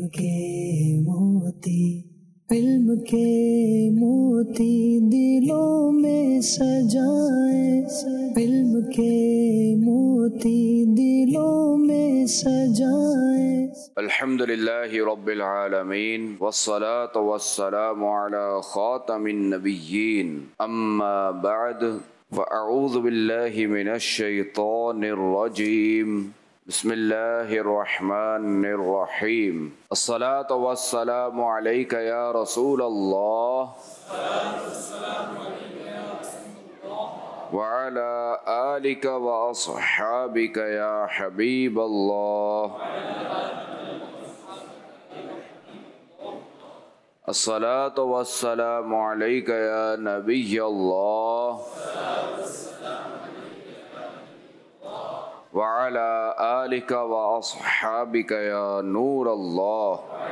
के मोती, इल्म के मोती दिलों में सजाए, इल्म के मोती दिलों में सजाए। अल्हम्दुलिल्लाहि रब्बिल आलमीन वस्सलातु वस्सलामु अला खातमिन नबिय्यीन अम्मा बअद फ़अऊज़ु बिल्लाहि मिनश शैतानिर रजीम बिस्मिल्लाहिर रहमानिर रहीम अस्सलातु वस्सलामु अलैका या रसूलल्लाह व अला आलिका व अस्हाबिका या हबीबल्लाह अस्सलातु वस्सलामु अलैका या नबिय्यल्लाह व अला आलिका व अस्हाबिका या नूरल्लाह।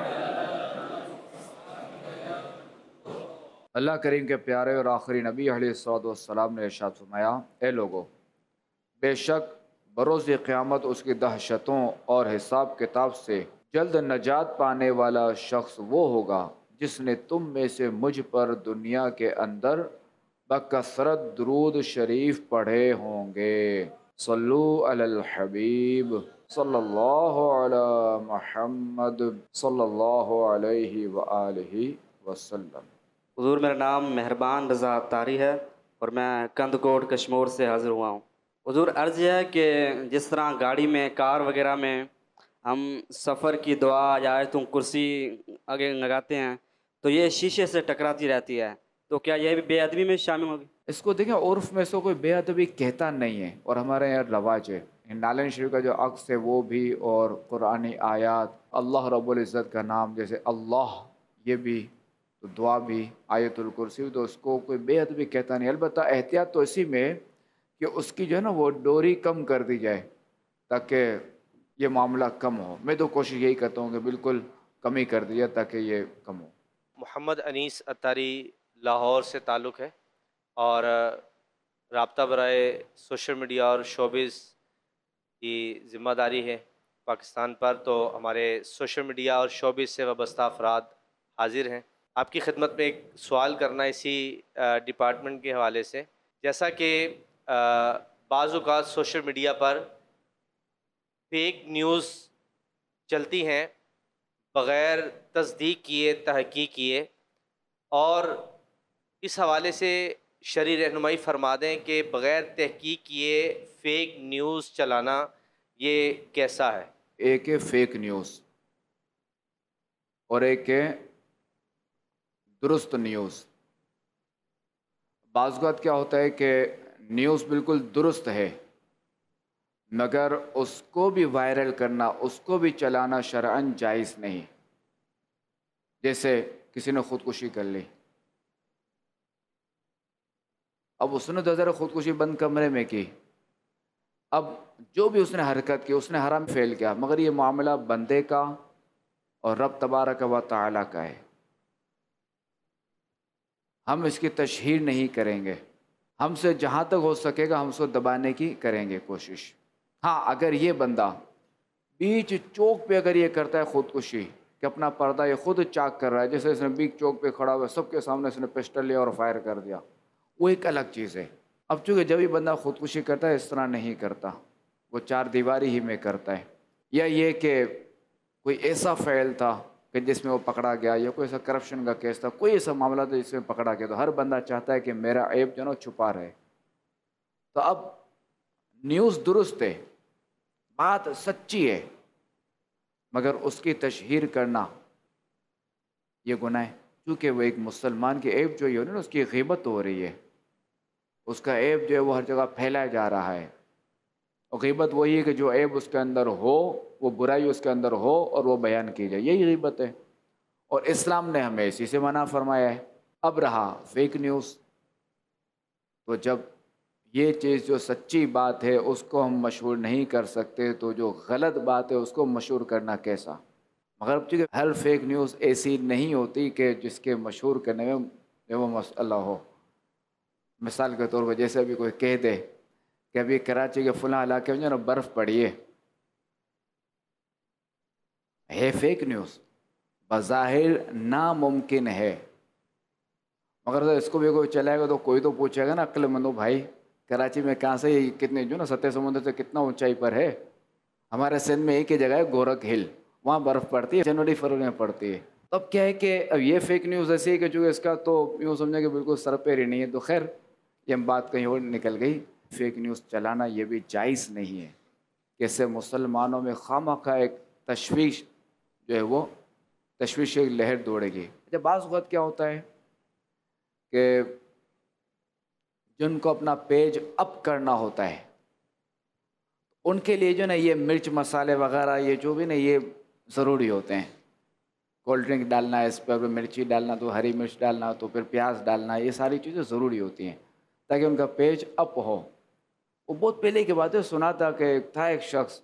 अल्लाह करीम के प्यारे और आखिरी नबी अलैहिस्सलातु वस्सलाम ने इरशाद फरमाया, ए लोगो, बेशक बरोज़ क़यामत उसकी दहशतों और हिसाब किताब से जल्द नजात पाने वाला शख्स वो होगा जिसने तुम में से मुझ पर दुनिया के अंदर बकसरत दुरूद शरीफ पढ़े होंगे। सल्लू अलल हबीब सल्लल्लाहु अला मुहम्मद सल्लल्लाहु अलैहि व आलिहि वसल्लम। हुज़ूर, मेरा नाम मेहरबान रज़ा अत्तारी है और मैं कंदकोट कश्मीर से हाज़िर हुआ हूँ। हुज़ूर, अर्ज़ है कि जिस तरह गाड़ी में, कार वगैरह में हम सफ़र की दुआ या आयतुल कुर्सी आगे लगाते हैं तो ये शीशे से टकराती रहती है, तो क्या यह भी बेअदबी में शामिल होगी? इसको देखें, उर्फ में से कोई बेअदबी कहता नहीं है और हमारे यहाँ रवाज है। नालन शरीफ का जो अक्स है वो भी, और कुरानी आयात, अल्लाह रब्बुल इज़्ज़त का नाम जैसे अल्लाह, ये भी, तो दुआ भी, आयतुल कुर्सी, तो उसको कोई बेअदबी कहता नहीं। अलबत्ता एहतियात तो इसी में कि उसकी जो है ना वो डोरी कम कर दी जाए ताकि ये मामला कम हो। मैं तो कोशिश यही करता हूँ कि बिल्कुल कम ही कर दिया ताकि ये कम हो। मोहम्मद अनीस अत्तारी लाहौर से ताल्लुक़ है और राब्ता बराए सोशल मीडिया और शोबिज़ की ज़िम्मेदारी है पाकिस्तान पर, तो हमारे सोशल मीडिया और शोबिज़ से वाबस्ता अफराद हाजिर हैं। आपकी खिदमत में एक सवाल करना इसी डिपार्टमेंट के हवाले से, जैसा कि बाज़ औक़ात सोशल मीडिया पर फेक न्यूज़ चलती हैं बग़ैर तस्दीक किए, तहक़ीक़ किए, और इस हवाले से शरई रहनुमाई फरमा दें कि बग़ैर तहक़ीक़ किए फ़ेक न्यूज़ चलाना ये कैसा है? एक है फेक न्यूज़ और एक है दुरुस्त न्यूज़। बाज़ औक़ात क्या होता है कि न्यूज़ बिल्कुल दुरुस्त है मगर उसको भी वायरल करना, उसको भी चलाना शरअन जायज़ नहीं। जैसे किसी ने ख़ुदकुशी कर ली, अब उसने तो ज़रा ख़ुदकुशी बंद कमरे में की, अब जो भी उसने हरकत की उसने हराम फेल किया, मगर ये मामला बंदे का और रब तबारक व तआला का है। हम इसकी तशहीर नहीं करेंगे, हमसे जहाँ तक हो सकेगा हम उसको दबाने की करेंगे कोशिश। हाँ, अगर ये बंदा बीच चौक पे अगर ये करता है ख़ुदकुशी कि अपना पर्दा ये खुद चाक कर रहा है, जैसे इसने बीच चौक पे खड़ा हुआ सबके सामने इसने पिस्टल लिया और फायर कर दिया, वो एक अलग चीज़ है। अब चूँकि जब भी बंदा ख़ुदकुशी करता है इस तरह नहीं करता, वो चार दीवारी ही में करता है। या ये कि कोई ऐसा फ़ैल था कि जिसमें वो पकड़ा गया, या कोई ऐसा करप्शन का केस था, कोई ऐसा मामला था जिसमें पकड़ा गया, तो हर बंदा चाहता है कि मेरा ऐब जो ना छुपा रहे। तो अब न्यूज़ दुरुस्त है, बात सच्ची है, मगर उसकी तशहीर करना ये गुनाह है, क्योंकि वो एक मुसलमान की ऐब जो है ना उसकी ग़ीबत हो रही है, उसका ऐब जो है वो हर जगह फैलाया जा रहा है। और ग़ीबत वही है कि जो ऐब उसके अंदर हो, वो बुराई उसके अंदर हो और वो बयान की जाए, यही ग़ीबत है। और इस्लाम ने हमें इसी से मना फरमाया है। अब रहा फेक न्यूज़, तो जब ये चीज़ जो सच्ची बात है उसको हम मशहूर नहीं कर सकते, तो जो गलत बात है उसको मशहूर करना कैसा? मगर चूँकि हर फेक न्यूज़ ऐसी नहीं होती कि जिसके मशहूर करने में वो मसला हो। मिसाल के तौर पर जैसे अभी कोई कह दे कि अभी कराची के फलां इलाके में जो ना बर्फ़ पड़ी है फेक न्यूज़। بظاہر ناممکن ہے، مگر اس کو بھی کوئی چلائے گا تو کوئی تو پوچھے گا نا عقل مندو بھائی کراچی میں کہاں سے یہ کتنے جو نا سطح سمندر سے کتنا اونچائی پر ہے؟ ہمارے سندھ میں ایک ہی جگہ ہے گورکھ ہل، وہاں برف پڑتی ہے، جنوری فروری میں پڑتی ہے۔ تو اب کیا ہے کہ اب یہ فیک نیوز ایسی ہے کہ جو اس کا تو یوں سمجھے کہ بالکل سر پیر ہی نہیں ہے۔ تو خیر یہ بات کہیں اور نکل گئی، فیک نیوز چلانا یہ بھی جائز نہیں ہے کہ اس سے مسلمانوں میں خواہ ایک تشویش جو ہے وہ تشویش ایک لہر دوڑے گی۔ جب بعض وقت کیا ہوتا ہے کہ جن کو اپنا پیج اپ کرنا ہوتا ہے ان کے لیے جو نا یہ مرچ مسالے وغیرہ یہ جو بھی نا یہ ضروری ہوتے ہیں۔ کولڈ ڈرنک ڈالنا ہے، اس پر مرچی ڈالنا، تو ہری مرچ ڈالنا، تو پھر پیاز ڈالنا، یہ ساری چیزیں ضروری ہوتی ہیں تاکہ ان کا پیج اپ ہو۔ وہ بہت پہلے کی بات ہے، سنا تھا کہ تھا ایک شخص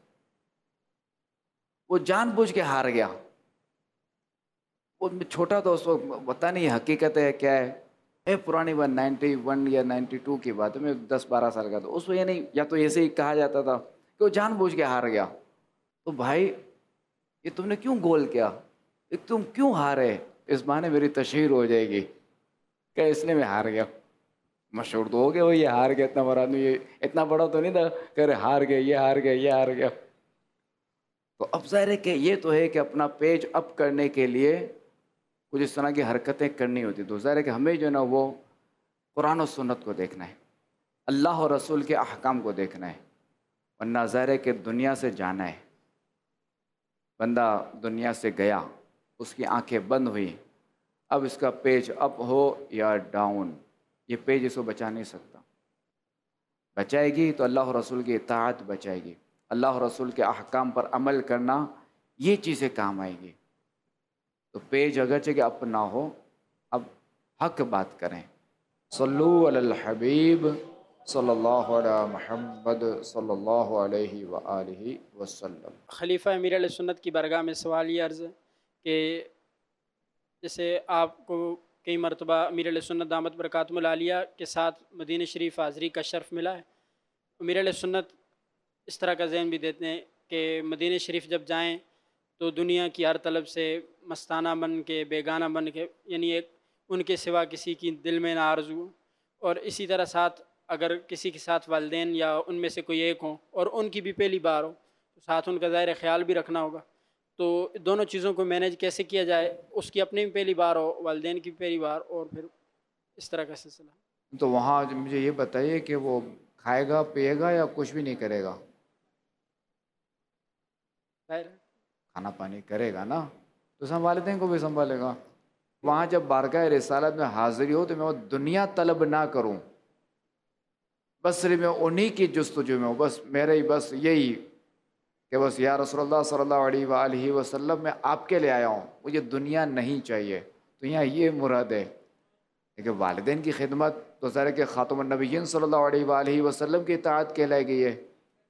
وہ جان بوجھ کے ہار گیا، وہ چھوٹا تھا اس وقت، پتہ نہیں حقیقت ہے کیا ہے، پرانی بات 91 یا 92 کی بات ہے، میں 10-12 سال کا تھا اس وقت، یہ نہیں یا تو ایسے ہی کہا جاتا تھا کہ وہ جان بوجھ کے ہار گیا۔ تو بھائی یہ تم نے کیوں گول کیا، تم کیوں ہارے؟ اس بہانے میری تشہیر ہو جائے گی کہ اس نے میں ہار گیا، مشہور تو ہو گیا وہ، یہ ہار گیا، اتنا بڑا آدمی، یہ اتنا بڑا تو نہیں تھا کہ ارے ہار گیا، یہ ہار گیا، یہ ہار گیا۔ تو اب ظاہر ہے کہ یہ تو ہے کہ اپنا پیج اپ کرنے کے لیے کچھ اس طرح کی حرکتیں کرنی ہوتی، تو ظاہر ہے کہ ہمیں جو ہے نا وہ قرآن و سنت کو دیکھنا ہے، اللہ اور رسول کے احکام کو دیکھنا ہے، ورنہ ظاہر ہے کہ دنیا سے جانا ہے۔ بندہ دنیا سے گیا، اس کی آنکھیں بند ہوئی، اب اس کا پیج اپ ہو یا ڈاؤن، یہ پیج اس کو بچا نہیں سکتا۔ بچائے گی تو اللہ اور رسول کی اطاعت بچائے گی، اللہ اور رسول کے احکام پر عمل کرنا، یہ چیزیں کام آئیں گی۔ تو پیج اگرچہ کہ اپ نہ ہو، اب حق بات کریں۔ صلو علی الحبیب صلی اللہ علیہ محمد صلی اللہ علیہ وآلہ وسلم۔ خلیفہ امیر علیہ سنت کی بارگاہ میں سوال یہ عرض ہے کہ جیسے آپ کو کئی مرتبہ امیر علیہ سنت دامت برکاتہم العالیہ کے ساتھ مدینہ شریف حاضری کا شرف ملا ہے، امیر علیہ سنت اس طرح کا ذہن بھی دیتے ہیں کہ مدینہ شریف جب جائیں تو دنیا کی ہر طلب سے مستانہ بن کے، بیگانہ بن کے، یعنی ایک ان کے سوا کسی کی دل میں نہ آرزو، اور اسی طرح ساتھ اگر کسی کے ساتھ والدین یا ان میں سے کوئی ایک ہوں اور ان کی بھی پہلی بار ہو تو ساتھ ان کا ظاہر خیال بھی رکھنا ہوگا، تو دونوں چیزوں کو مینیج کیسے کیا جائے؟ اس کی اپنی بھی پہلی بار ہو، والدین کی بھی پہلی بار، اور پھر اس طرح کا سلسلہ۔ تو وہاں مجھے یہ بتائیے کہ وہ کھائے گا پیے گا یا کچھ بھی نہیں کرے گا؟ ظاہر کھانا پانی کرے گا نا، تو سب والدین کو بھی سنبھالے گا۔ وہاں جب بارگاہ رسالت میں حاضری ہو تو میں وہ دنیا طلب نہ کروں، بس صرف میں انہی کی جستجو میں ہوں، بس میرے ہی بس یہی کہ بس یا رسول اللہ صلی اللہ علیہ وآلہ وسلم میں آپ کے لیے آیا ہوں، مجھے دنیا نہیں چاہیے، تو یہاں یہ مراد ہے۔ لیکن والدین کی خدمت تو ظاہر ہے کہ خاتم النبیین صلی اللہ علیہ وآلہ وسلم کی اطاعت کہلائے گی، ہے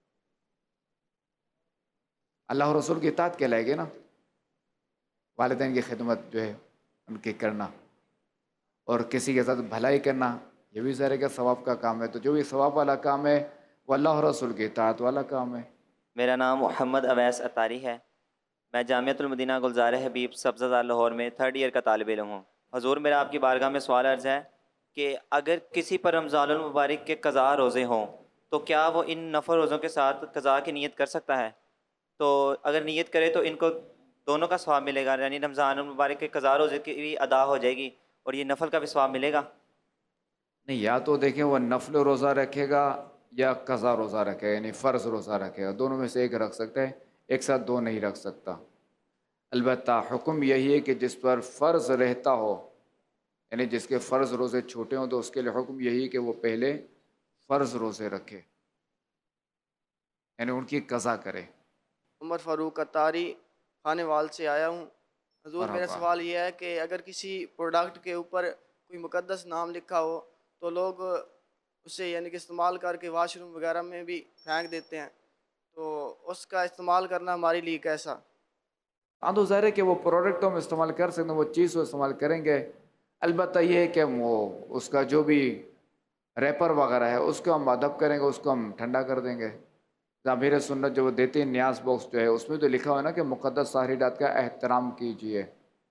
اللہ اور رسول کی اطاعت کہلائے گی نا، والدین کی خدمت جو ہے ان کی کرنا، اور کسی کے ساتھ بھلائی کرنا، یہ بھی ظاہر ہے کہ ثواب کا کام ہے، تو جو بھی ثواب والا کام ہے وہ اللہ اور رسول کی اطاعت والا کام ہے۔ میرا نام محمد اویس اطاری ہے، میں جامعۃ المدینہ گلزار حبیب سبزہ زار لاہور میں 3rd ایئر کا طالب علم ہوں۔ حضور میرا آپ کی بارگاہ میں سوال عرض ہے کہ اگر کسی پر رمضان المبارک کے قضاء روزے ہوں تو کیا وہ ان نفل روزوں کے ساتھ قضاء کی نیت کر سکتا ہے؟ تو اگر نیت کرے تو ان کو دونوں کا ثواب ملے گا، یعنی رمضان المبارک کے قضاء روزے کی بھی ادا ہو جائے گی اور یہ نفل کا بھی ثواب ملے گا؟ نہیں، یا تو دیکھیں وہ نفل روزہ رکھے گا یا قضا روزہ رکھے گا، یعنی فرض روزہ رکھے گا، دونوں میں سے ایک رکھ سکتا ہے، ایک ساتھ دو نہیں رکھ سکتا۔ البتہ حکم یہی ہے کہ جس پر فرض رہتا ہو، یعنی جس کے فرض روزے چھوٹے ہوں، تو اس کے لیے حکم یہی ہے کہ وہ پہلے فرض روزے رکھے، یعنی ان کی قضا کرے۔ عمر فاروق اطاری خانے وال سے آیا ہوں۔ حضور میرا مرحبا۔ سوال یہ ہے کہ اگر کسی پروڈکٹ کے اوپر کوئی مقدس نام لکھا ہو تو لوگ اسے یعنی کہ استعمال کر کے واش روم وغیرہ میں بھی پھینک دیتے ہیں، تو اس کا استعمال کرنا ہمارے لیے کیسا؟ ہاں، تو ظاہر ہے کہ وہ پروڈکٹ ہم استعمال کر سکتے ہیں، وہ چیز کو استعمال کریں گے، البتہ یہ ہے کہ وہ اس کا جو بھی ریپر وغیرہ ہے اس کو ہم ادب کریں گے، اس کو ہم ٹھنڈا کر دیں گے۔ ضمیر سنت جو وہ دیتے ہیں نیاز باکس جو ہے، اس میں تو لکھا ہوا ہے نا کہ مقدس تحریرات کا احترام کیجیے،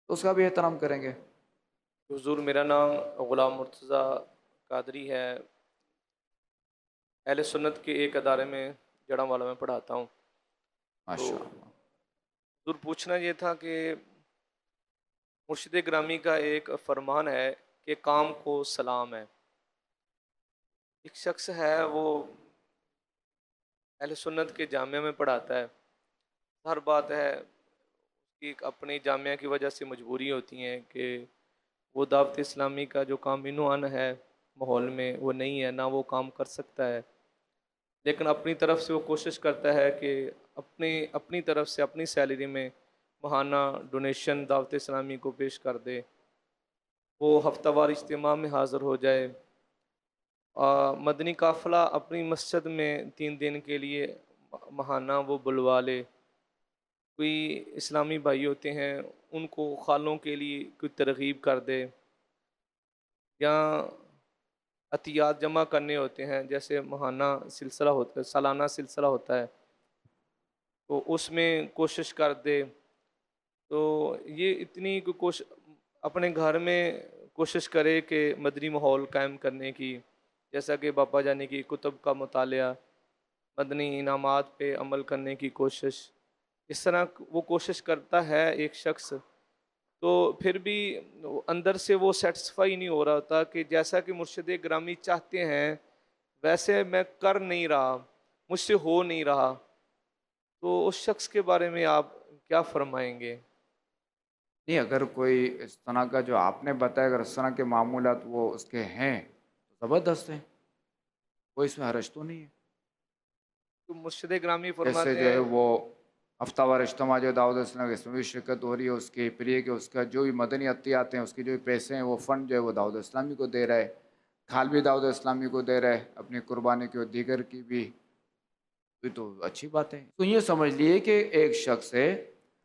تو اس کا بھی احترام کریں گے. حضور میرا نام غلام مرتضیٰ قادری ہے. اہل سنت کے ایک ادارے میں جڑاں والا میں پڑھاتا ہوں. ماشاء اللہ. حضور پوچھنا یہ تھا کہ مرشد گرامی کا ایک فرمان ہے کہ کام کو سلام ہے. ایک شخص ہے وہ اہل سنت کے جامعہ میں پڑھاتا ہے. ہر بات ہے اس کی اپنی جامعہ کی وجہ سے مجبوری ہوتی ہیں کہ وہ دعوت اسلامی کا جو کام عنوان ہے ماحول میں وہ نہیں ہے، نہ وہ کام کر سکتا ہے. لیکن اپنی طرف سے وہ کوشش کرتا ہے کہ اپنی طرف سے اپنی سیلری میں ماہانہ ڈونیشن دعوت اسلامی کو پیش کر دے. وہ ہفتہ وار اجتماع میں حاضر ہو جائے. مدنی قافلہ اپنی مسجد میں 3 دن کے لیے ماہانہ وہ بلوا لے. کوئی اسلامی بھائی ہوتے ہیں ان کو خالوں کے لیے کوئی ترغیب کر دے، یا عطیات جمع کرنے ہوتے ہیں جیسے ماہانہ سلسلہ ہوتا ہے، سالانہ سلسلہ ہوتا ہے، تو اس میں کوشش کر دے. تو یہ اتنی اپنے گھر میں کوشش کرے کہ مدنی ماحول قائم کرنے کی، جیسا کہ باپا جانی کی کتب کا مطالعہ، مدنی انعامات پہ عمل کرنے کی کوشش، اس طرح وہ کوشش کرتا ہے ایک شخص. تو پھر بھی اندر سے وہ سیٹسفائی نہیں ہو رہا ہوتا کہ جیسا کہ مرشد گرامی چاہتے ہیں ویسے میں کر نہیں رہا، مجھ سے ہو نہیں رہا. تو اس شخص کے بارے میں آپ کیا فرمائیں گے؟ نہیں، اگر کوئی اس طرح کا جو آپ نے بتایا اگر اس طرح کے معمولات وہ اس کے ہیں تو زبردست ہیں، کوئی اس میں حرج تو نہیں ہے. تو مرشد گرامی جیسے فرماتے جو ہے ہیں وہ ہفتہ وار اجتماع جو دعوت اسلام اس میں بھی شرکت ہو رہی ہے، اس کے پھر یہ کہ اس کا جو بھی مدنی عطیات ہیں، اس کے جو بھی پیسے ہیں، وہ فنڈ جو ہے وہ دعوت اسلامی کو دے رہا ہے، کھال بھی دعوت اسلامی کو دے رہا ہے، اپنی قربانی کی اور دیگر کی بھی. یہ تو اچھی بات ہے. تو یہ سمجھ لیے کہ ایک شخص ہے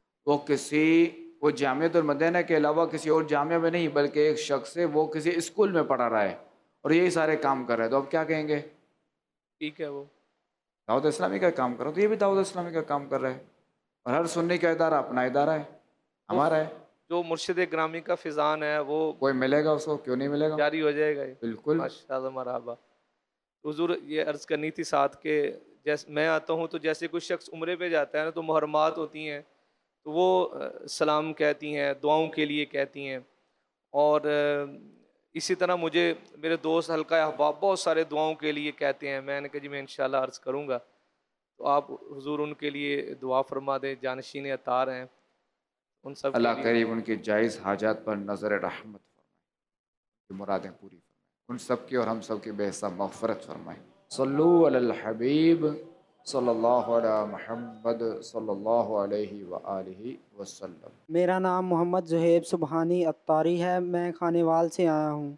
وہ جامعۃ المدینہ کے علاوہ کسی اور جامعہ میں نہیں، بلکہ ایک شخص ہے وہ کسی اسکول میں پڑھا رہا ہے اور یہی سارے کام کر رہا ہے. تو اب کیا کہیں گے؟ ٹھیک ہے، وہ دعوت اسلامی کا کام کر رہا ہے تو یہ بھی دعوت اسلامی کا کام کر رہا ہے. اور ہر سنی کا ادارہ اپنا ادارہ ہے، ہمارا ہے. جو مرشد گرامی کا فیضان ہے وہ کوئی ملے گا اس کو، کیوں نہیں ملے گا؟ جاری ہو جائے گا. بالکل. ماشاء اللہ، مرحبا. حضور یہ عرض کرنی تھی ساتھ کہ جیسے میں آتا ہوں تو جیسے کوئی شخص عمرے پہ جاتا ہے نا تو محرمات ہوتی ہیں تو وہ سلام کہتی ہیں، دعاؤں کے لیے کہتی ہیں. اور اسی طرح مجھے میرے دوست حلقہ احباب بہت سارے دعاؤں کے لیے کہتے ہیں. میں نے کہا جی میں انشاءاللہ عرض کروں گا. تو آپ حضور ان کے لیے دعا فرما دیں. جانشین اطار ہیں ان سب کے اللہ لیے. قریب ان کی جائز حاجات پر نظر رحمت فرمائے، کی مرادیں پوری فرمائے، ان سب کی اور ہم سب کی بے حساب مغفرت فرمائے. صلو علی الحبیب صلی اللہ علی محمد صلی اللہ علیہ وآلہ وسلم. میرا نام محمد زہیب سبحانی اطاری ہے، میں خانیوال سے آیا ہوں.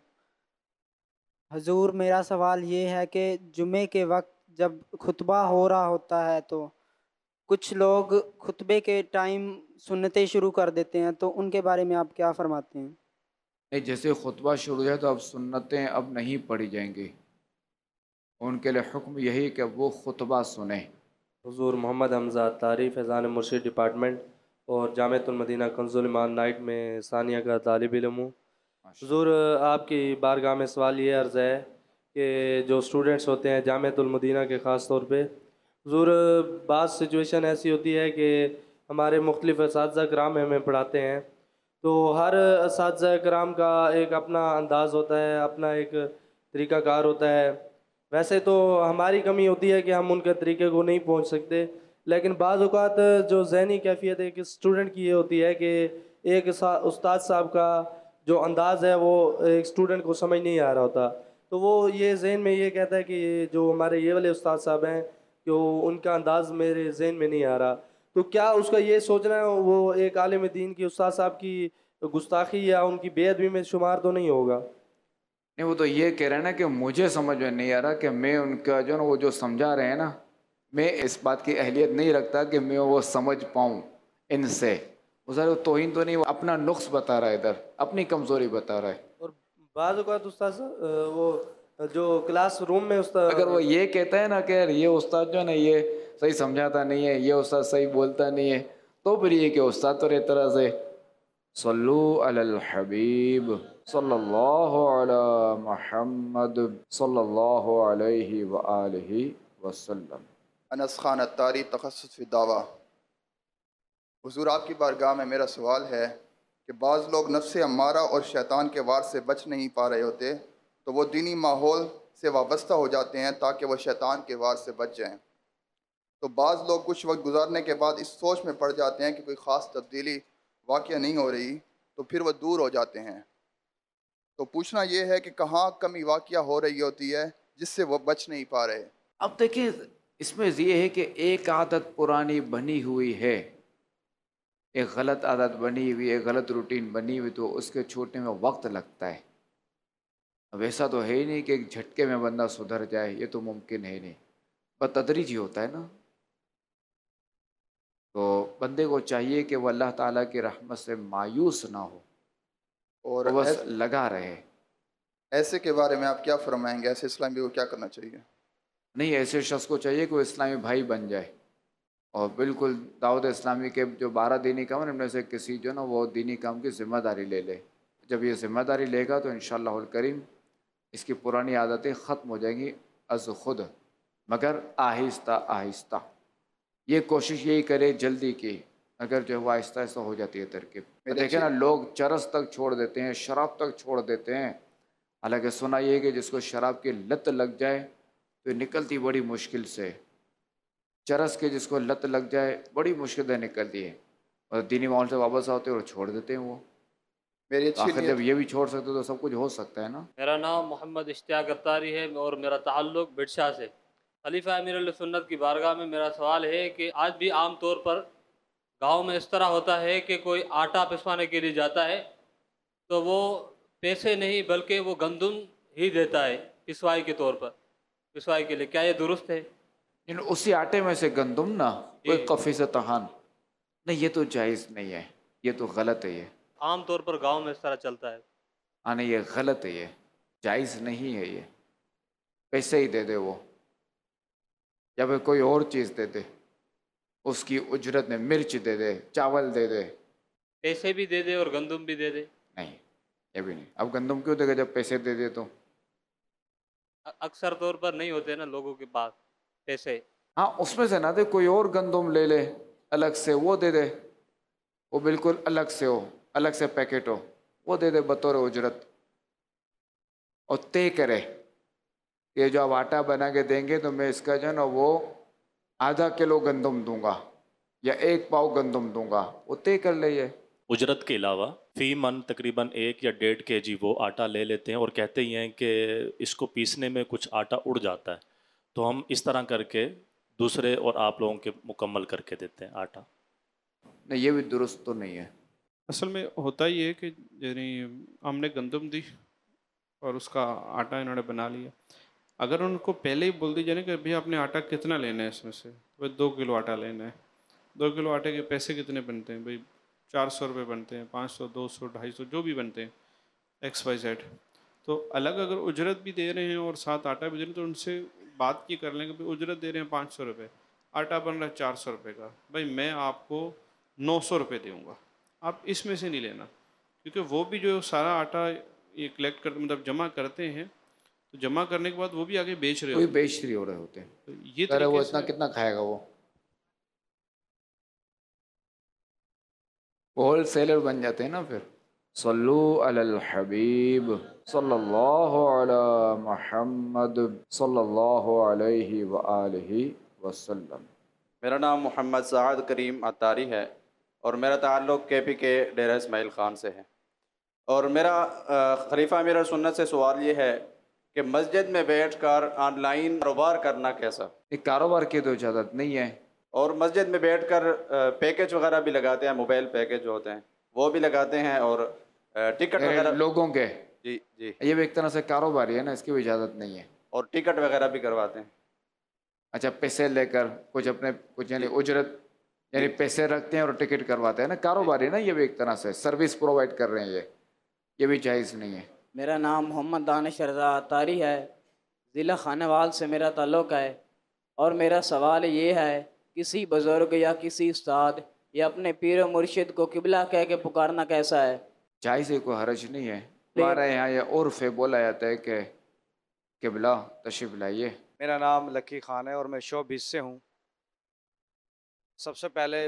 حضور میرا سوال یہ ہے کہ جمعے کے وقت جب خطبہ ہو رہا ہوتا ہے تو کچھ لوگ خطبے کے ٹائم سنتیں شروع کر دیتے ہیں، تو ان کے بارے میں آپ کیا فرماتے ہیں؟ نہیں، جیسے خطبہ شروع ہو جائے تو اب سنتیں اب نہیں پڑھی جائیں گی، ان کے لیے حکم یہی کہ وہ خطبہ سنیں. حضور محمد حمزہ طاری فیضان مرشد ڈپارٹمنٹ اور جامعۃ المدینہ کنز الایمان نائٹ میں ثانیہ کا طالب علم ہوں. حضور آپ کی بارگاہ میں سوال یہ عرض ہے کہ جو اسٹوڈنٹس ہوتے ہیں جامعۃ المدینہ کے خاص طور پہ، حضور بعض سچویشن ایسی ہوتی ہے کہ ہمارے مختلف اساتذہ کرام ہمیں پڑھاتے ہیں، تو ہر اساتذہ کرام کا ایک اپنا انداز ہوتا ہے، اپنا ایک طریقہ کار ہوتا ہے. ویسے تو ہماری کمی ہوتی ہے کہ ہم ان کے طریقے کو نہیں پہنچ سکتے، لیکن بعض اوقات جو ذہنی کیفیت ایک اسٹوڈنٹ کی یہ ہوتی ہے کہ ایک استاد صاحب کا جو انداز ہے وہ ایک اسٹوڈنٹ کو سمجھ نہیں آ رہا ہوتا، تو وہ یہ ذہن میں یہ کہتا ہے کہ جو ہمارے یہ والے استاد صاحب ہیں کہ ان کا انداز میرے ذہن میں نہیں آ رہا. تو کیا اس کا یہ سوچنا ہے وہ ایک عالم دین کی استاد صاحب کی گستاخی یا ان کی بے ادبی میں شمار تو نہیں ہوگا؟ نہیں، وہ تو یہ کہہ رہے ہیں نا کہ مجھے سمجھ میں نہیں آ رہا کہ میں ان کا جو نا وہ جو سمجھا رہے ہیں نا، میں اس بات کی اہلیت نہیں رکھتا کہ میں وہ سمجھ پاؤں ان سے. وہ توہین تو نہیں، وہ اپنا نقص بتا رہا ہے، ادھر اپنی کمزوری بتا رہا ہے. اور بعض اوقات استاد وہ جو کلاس روم میں استاد اگر وہ یہ کہتا ہے نا کہ یار یہ استاد جو ہے نا یہ صحیح سمجھاتا نہیں ہے، یہ استاد صحیح بولتا نہیں ہے، تو پھر یہ کہ استاد تو ایک طرح سے सल्लू अलल हबीब सल्लल्लाहु अला मुहम्मद सल्लल्लाहु अलैहि व आलिहि वसल्लम। अनस खान अत्तारी तखस्सुस फ़ी दावा। हुज़ूर आपकी बारगाह में मेरा सवाल है कि बाज़ लोग नफ्स अम्मारा और शैतान के वार से बच नहीं पा रहे होते तो वो दीनी माहौल से वाबस्ता हो जाते हैं ताकि वो शैतान के वार से बच जाएं। तो बाज़ लोग कुछ वक्त गुजारने के बाद इस सोच में पड़ जाते हैं कि कोई ख़ास तब्दीली वाक़या नहीं हो रही तो फिर वो दूर हो जाते हैं। तो पूछना ये है कि कहाँ कमी वाक़या हो रही होती है जिससे वो बच नहीं पा रहे। अब देखिए, इसमें ये है कि एक आदत पुरानी बनी हुई है, एक गलत आदत बनी हुई है, गलत रूटीन बनी हुई, तो उसके छूटने में वक्त लगता है। अब ऐसा तो है ही नहीं कि एक झटके में बंदा सुधर जाए, ये तो मुमकिन है नहीं, बतदरीज ही होता है ना। तो बंदे को चाहिए कि वह अल्लाह ताला की रहमत से मायूस ना हो और और बस लगा रहे। ऐसे के बारे में आप क्या फरमाएंगे, ऐसे इस्लामी को क्या करना चाहिए? नहीं, ऐसे शख्स को चाहिए कि वो इस्लामी भाई बन जाए और बिल्कुल दावत इस्लामी के जो 12 दीनी काम है उनमें से किसी जो ना वो दीनी काम की ज़िम्मेदारी ले ले। जब ये ज़िम्मेदारी लेगा तो इंशाअल्लाहुल करीम इसकी पुरानी आदतें ख़त्म हो जाएंगी अज़ खुद, मगर आहिस्ता आहिस्ता। ये कोशिश यही करे जल्दी की, अगर जो है वो आहिस्ता आहिस्ता हो जाती है तरकीब। देखे ना, लोग चरस तक छोड़ देते हैं, शराब तक छोड़ देते हैं। हालांकि सुना ये कि जिसको शराब की लत लग जाए तो निकलती बड़ी मुश्किल से, चरस के जिसको लत लग जाए बड़ी मुश्किल से निकलती है, और दीनी माहौल से वापस आते हैं और छोड़ देते हैं वो। मेरी अच्छी आखिर जब ये भी छोड़ सकते तो सब कुछ हो सकता है ना। मेरा नाम मोहम्मद इश्तियाक अत्तारी है और मेरा ताल्लुक़ बिरशाह से। खलीफा अमीर अहले सुन्नत की बारगाह में मेरा सवाल है कि आज भी आम तौर पर गांव में इस तरह होता है कि कोई आटा पिसवाने के लिए जाता है तो वो पैसे नहीं बल्कि वो गंदम ही देता है पिसवाई के तौर पर, पिसवाई के लिए। क्या ये दुरुस्त है? इन उसी आटे में से गंदम ना कोई कफ़ी से तहान नहीं, ये तो जायज़ नहीं है, ये तो गलत है। ये आम तौर पर गांव में इस तरह चलता है। हाँ नहीं, ये गलत है, ये जायज़ नहीं है। ये पैसे ही दे दे वो, या फिर कोई और चीज़ दे दे, उसकी उजरत में मिर्च दे दे, चावल दे दे। पैसे भी दे दे और गंदम भी दे दे? नहीं, ये भी नहीं। अब गंदम क्यों देगा जब पैसे दे दे तो? अक्सर तौर पर नहीं होते ना लोगों के पास पैसे। हाँ, उसमें से ना दे, कोई और गंदम ले ले अलग से, वो दे दे, वो बिल्कुल अलग से हो, अलग से पैकेट हो, वो दे दे बतौर उजरत। और तय करे कि जो आप आटा बना के देंगे तो मैं इसका जो है ना वो आधा किलो गंदम दूंगा या 1 पाव गंदम दूंगा, वो तय कर ले। ये उजरत के अलावा फ़ी मन तकरीबन 1 या 1.5 kg वो आटा ले लेते हैं और कहते ही हैं कि इसको पीसने में कुछ आटा उड़ जाता है, तो हम इस तरह करके दूसरे और आप लोगों के मुकम्मल करके देते हैं आटा। नहीं, ये भी दुरुस्त तो नहीं है। असल में होता ही है कि यानी हमने गंदम दी और उसका आटा इन्होंने बना लिया। अगर उनको पहले ही बोल दी जाए कि भैया आपने आटा कितना लेना है, इसमें से भाई 2 किलो आटा लेना है, 2 किलो आटे के पैसे कितने बनते हैं भाई 400 रुपये बनते हैं, 500, 200, 250 जो भी बनते हैं XYZ। तो अलग अगर उजरत भी दे रहे हैं और साथ आटा भी दे रहे हैं तो उनसे बात की कर लेंगे भाई उजरत दे रहे हैं 500 रुपये, आटा बन रहा है 400 रुपये का, भाई मैं आपको 900 रुपये दूँगा, आप इसमें से नहीं लेना। क्योंकि वो भी जो सारा आटा ये कलेक्ट करते मतलब जमा करते हैं, तो जमा करने के बाद वो भी आगे बेच रहे होते हैं। बेच रहे हो रहे होते हैं। तो ये वो इतना कितना खाएगा वो होलसेलर बन जाते हैं ना फिर। सल्लू अलल हबीब सल्लल्लाहु अला मुहम्मद सल्लल्लाहु अलैहि व आलिहि वसल्लम। मेरा नाम मोहम्मद साद करीम अत्तारी है और मेरा ताल्लुक़ KP के डेरा इस्माइल ख़ान से है। और मेरा खलीफा अमीर सुन्नत से सवाल ये है कि मस्जिद में बैठकर ऑनलाइन कारोबार करना कैसा? एक कारोबार की तो इजाज़त नहीं है। और मस्जिद में बैठकर पैकेज वगैरह भी लगाते हैं, मोबाइल पैकेज जो होते हैं वो भी लगाते हैं और टिकट वगैरह लोगों के। जी जी, ये भी एक तरह से कारोबार है ना, इसकी भी इजाज़त नहीं है। और टिकट वगैरह भी करवाते हैं। अच्छा, पैसे लेकर कुछ अपने कुछ यानी उजरत यानी पैसे रखते हैं और टिकट करवाते हैं ना, कारोबार है ना, ये भी एक तरह से सर्विस प्रोवाइड कर रहे हैं। ये भी जायज़ नहीं है। मेरा नाम मोहम्मद दानिश रज़ा अत्तारी है, ज़िला खानेवाल से मेरा ताल्लुक़ है। और मेरा सवाल ये है, किसी बुज़ुर्ग या किसी उस्ताद یا اپنے پیر و مرشد کو قبلہ کہہ کے پکارنا کیسا ہے؟ جائز ہے، کوئی حرج نہیں ہے. ہمارے یہاں یہ عرف ہے، بولا جاتا ہے کہ قبلہ تشریف لائیے. میرا نام لکی خان ہے اور میں شوبز سے ہوں. سب سے پہلے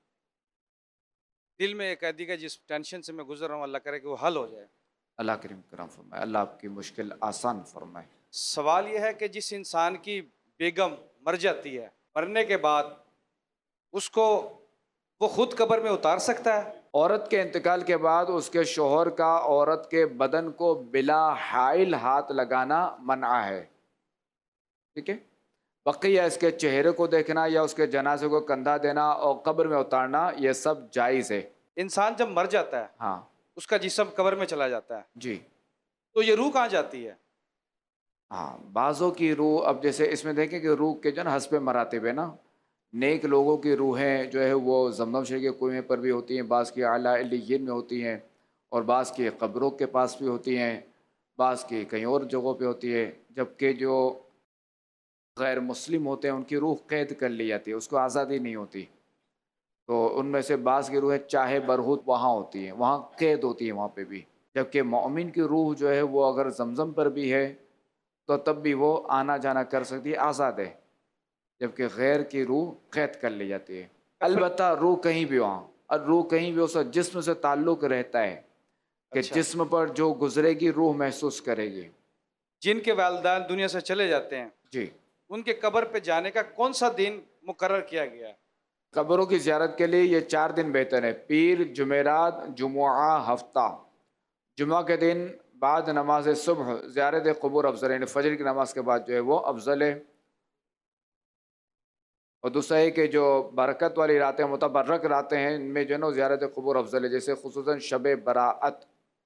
دل میں ایک قیدی کا جس ٹینشن سے میں گزر رہا ہوں، اللہ کرے کہ وہ حل ہو جائے. اللہ کریم کرم فرمائے، اللہ آپ کی مشکل آسان فرمائے. سوال یہ ہے کہ جس انسان کی بیگم مر جاتی ہے، مرنے کے بعد اس کو وہ خود قبر میں اتار سکتا ہے؟ عورت کے انتقال کے بعد اس کے شوہر کا عورت کے بدن کو بلا حائل ہاتھ لگانا منع ہے. ٹھیک ہے، بقیہ اس کے چہرے کو دیکھنا یا اس کے جنازے کو کندھا دینا اور قبر میں اتارنا یہ سب جائز ہے. انسان جب مر جاتا ہے، ہاں، اس کا جسم قبر میں چلا جاتا ہے، جی، تو یہ روح کہاں جاتی ہے؟ ہاں، بعضوں کی روح، اب جیسے اس میں دیکھیں کہ روح کے جو نا حسب مراتب ہے نا، نیک لوگوں کی روحیں جو ہے وہ زمزم شریف کے کنویں پر بھی ہوتی ہیں، بعض کی اعلیٰ علیین میں ہوتی ہیں، اور بعض کی قبروں کے پاس بھی ہوتی ہیں، بعض کی کہیں اور جگہوں پہ ہوتی ہے. جبکہ جو غیر مسلم ہوتے ہیں ان کی روح قید کر لی جاتی ہے، اس کو آزادی نہیں ہوتی. تو ان میں سے بعض کی روحیں چاہے برہوت وہاں ہوتی ہیں، وہاں قید ہوتی ہیں وہاں پہ بھی. جبکہ مومن کی روح جو ہے وہ اگر زمزم پر بھی ہے تو تب بھی وہ آنا جانا کر سکتی ہے، آزاد ہے. جبکہ غیر کی روح قید کر لی جاتی ہے. البتہ روح کہیں بھی وہاں، اور روح کہیں بھی اس کا جسم سے تعلق رہتا ہے کہ جسم پر جو گزرے گی روح محسوس کرے گی. جن کے والدین دنیا سے چلے جاتے ہیں، جی، ان کے قبر پہ جانے کا کون سا دن مقرر کیا گیا ہے؟ قبروں کی زیارت کے لیے یہ 4 دن بہتر ہے: پیر، جمعرات، جمعہ، ہفتہ. جمعہ کے دن بعد نماز صبح زیارت قبور افضل ہے، یعنی فجر کی نماز کے بعد جو ہے وہ افضل ہے. اور دوسرا ہے کہ جو برکت والی راتیں، متبرک راتیں ہیں، ان میں جو ہے نا زیارت قبور افضل ہے، جیسے خصوصاً شب براءت.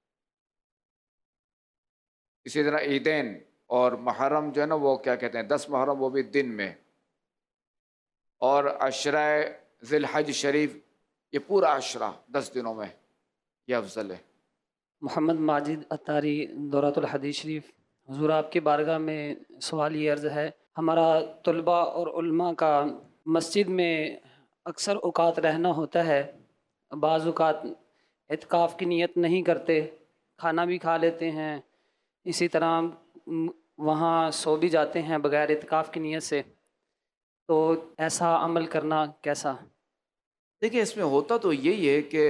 اسی طرح عیدین اور محرم جو ہے نا وہ کیا کہتے ہیں 10 محرم، وہ بھی دن میں. اور عشرہ ذی الحج شریف، یہ پورا عشرہ 10 دنوں میں یہ افضل ہے. محمد ماجد اتاری، دورۃ الحدیث شریف. حضور آپ کی بارگاہ میں سوال یہ عرض ہے، ہمارا طلباء اور علماء کا مسجد میں اکثر اوقات رہنا ہوتا ہے، بعض اوقات اعتکاف کی نیت نہیں کرتے، کھانا بھی کھا لیتے ہیں، اسی طرح وہاں سو بھی جاتے ہیں بغیر اعتکاف کی نیت سے، تو ایسا عمل کرنا کیسا؟ دیکھیں، اس میں ہوتا تو یہی ہے کہ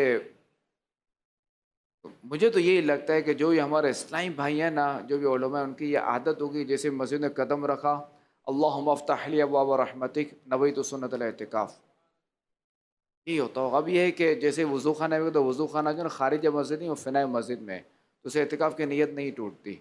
مجھے تو یہی لگتا ہے کہ جو یہ ہمارے اسلامی بھائی ہیں نا، جو بھی علماء ہیں، ان کی یہ عادت ہوگی جیسے مسجد میں قدم رکھا، اللہم افتح لی ابواب رحمتک نویت سنت الاعتکاف، یہی ہوتا ہوگا. اب یہ ہے کہ جیسے وضو خانہ میں تو وضو خانہ جو ہے نا خارج مسجد نہیں، وہ فنائے مسجد میں، تو اسے اعتکاف کی نیت نہیں ٹوٹتی.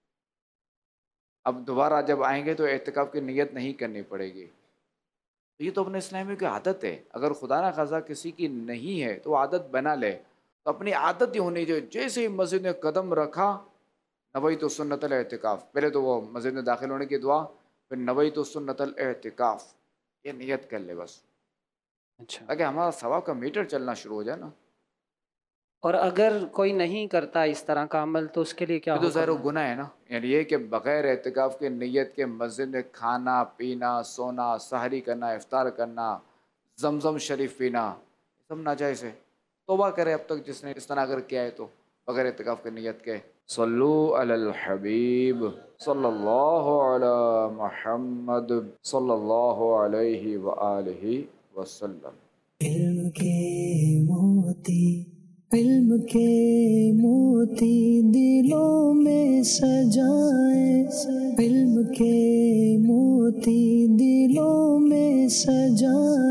اب دوبارہ جب آئیں گے تو اعتکاف کی نیت نہیں کرنی پڑے گی. تو یہ تو اپنے اسلام میں کی عادت ہے. اگر خدا نہ خواستہ کسی کی نہیں ہے تو وہ عادت بنا لے، تو اپنی عادت ہی ہونی چاہیے. جیسے ہی مسجد میں قدم رکھا، نویت سنت الاعتکاف، پہلے تو وہ مسجد میں داخل ہونے کی دعا، پھر نویت سنت الاعتکاف، یہ نیت کر لے بس. اچھا، تاکہ ہمارا ثواب کا میٹر چلنا شروع ہو جائے نا. اور اگر کوئی نہیں کرتا اس طرح کا عمل تو اس کے لیے کیا یہ تو ظاہر حکم ہے؟ گناہ ہے نا. یعنی یہ کہ بغیر اعتکاف کے نیت کے مسجد میں کھانا پینا، سونا، سحری کرنا، افطار کرنا، زمزم شریف پینا، یہ سب ناجائز ہے. توبہ کرے اب تک جس نے اس طرح اگر کیا ہے تو بغیر اعتکاف کی نیت کے. صلو علی الحبیب صلی اللہ علی محمد صلی اللہ علیہ وآلہ وسلم. علم کے موتی، علم کے موتی دلوں میں سجائے، علم کے موتی دلوں میں سجائے.